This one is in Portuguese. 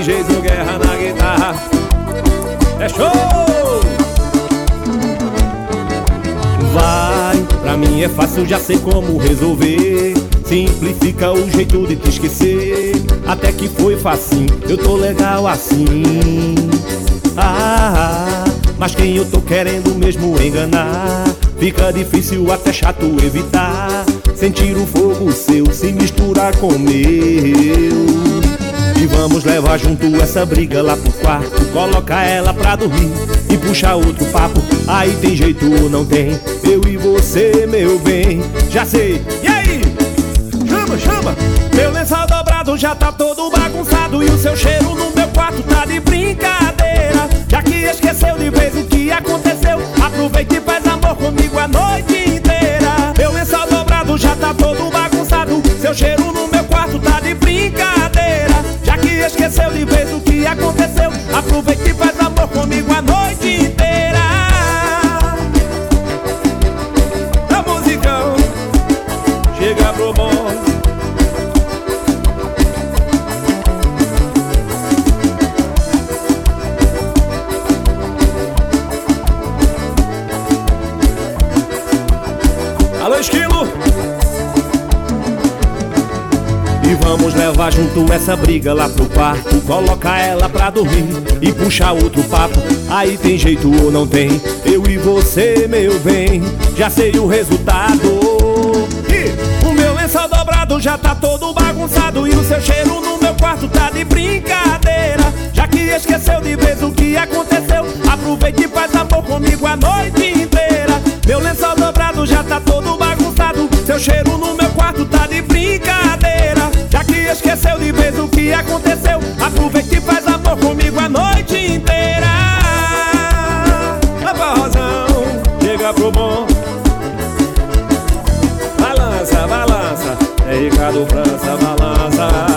tem jeito, guerra na guitarra. É show! Vai, pra mim é fácil, já sei como resolver. Simplifica o jeito de te esquecer. Até que foi facinho, eu tô legal assim. Mas quem eu tô querendo mesmo enganar, fica difícil, até chato evitar. Sentir o fogo seu se misturar com o meu. E vamos levar junto essa briga lá pro quarto. Coloca ela pra dormir e puxa outro papo. Aí tem jeito ou não tem? Eu e você, meu bem. Já sei, e aí? Chama, chama! Meu lençol dobrado já tá todo bagunçado, e o seu cheiro no meu quarto tá de brincadeira. Já que esqueceu de vez o que aconteceu, aproveita e faz amor comigo a noite inteira. Meu lençol dobrado já tá todo bagunçado, seu cheiro no meu quarto tá de brincadeira. Já que esqueceu de vez o que aconteceu, aproveita e faz amor comigo a noite inteira. A musicão chega pro bom. Alô, Esquilo! E vamos levar junto essa briga lá pro quarto. Coloca ela pra dormir e puxa outro papo. Aí tem jeito ou não tem? Eu e você, meu bem, já sei o resultado. E o meu lençol dobrado já tá todo bagunçado, e o seu cheiro no meu quarto tá de brincadeira. Já que esqueceu de vez o que aconteceu, aproveita e faz amor comigo a noite inteira. Meu lençol dobrado já tá todo bagunçado, seu cheiro no meu quarto tá de brincadeira. Já que esqueceu de vez o que aconteceu, aproveita e faz amor comigo a noite inteira. A forrozão chega pro bom. Balança, balança, é Ricardo França, balança.